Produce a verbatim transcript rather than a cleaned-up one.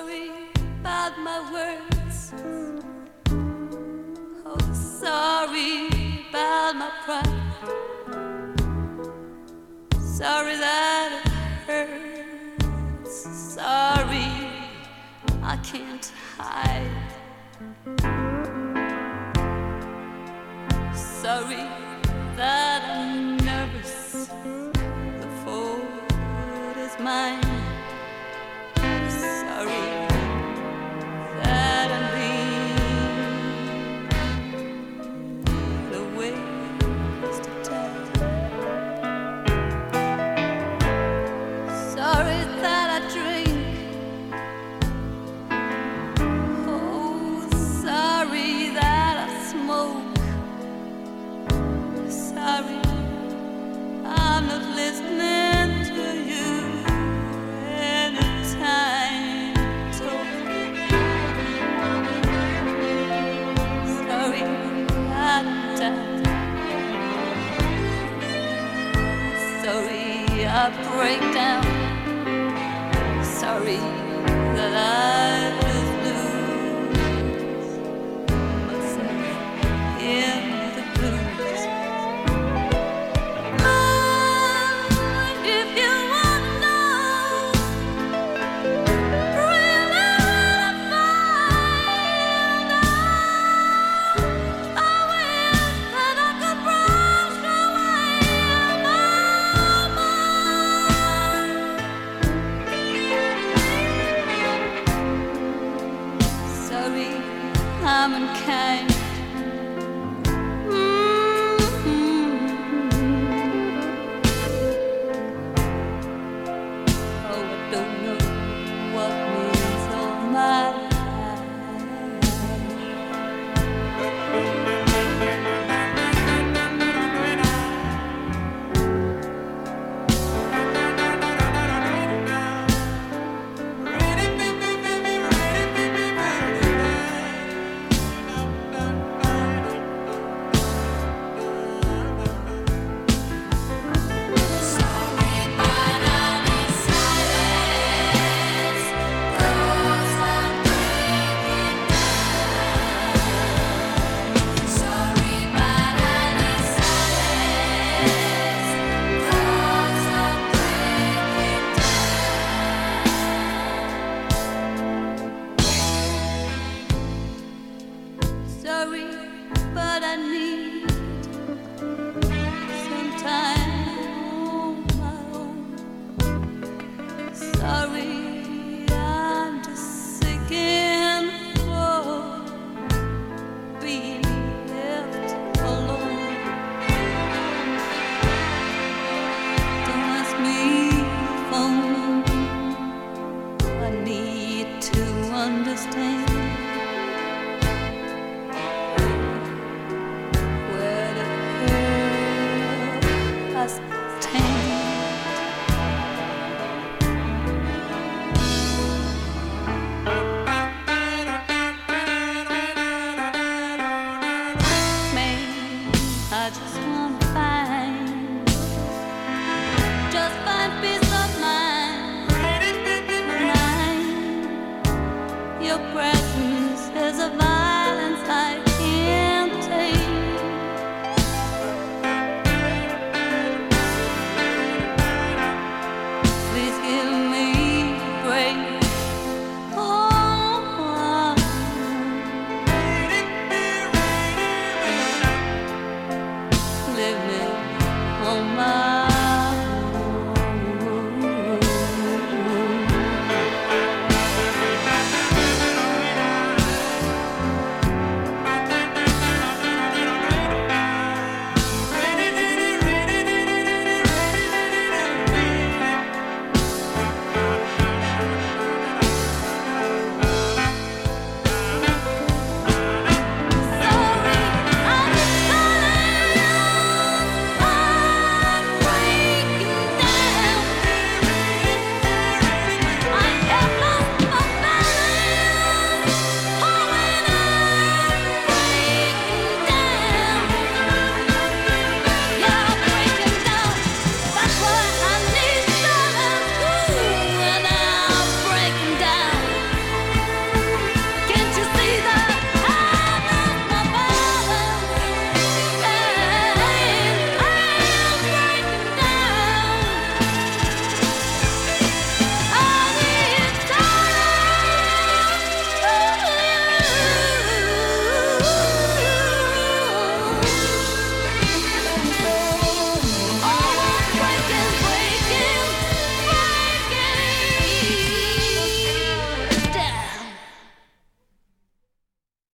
Sorry about my words. Oh, sorry about my pride. Sorry that it hurts. Sorry I can't hide. Sorry that I'm nervous. The fault is mine. Sorry that I'm being a waste of time. Sorry that I drink. Oh, sorry that I smoke. Sorry I'm not listening to you anytime. Sorry I died. Sorry I break down. Sorry that I just lose myself in the blues. Oh, if you wanna know really what I find out, I wish that I could brush away my mind. Sorry, I'm unkind. Mm-hmm. Oh, I don't know what means all my life. Sorry, but I need some time on my own. Sorry, I'm just seeking for being left alone. Don't ask me for I need to understand. I just wanna find, just find peace of mind, mind, your presence.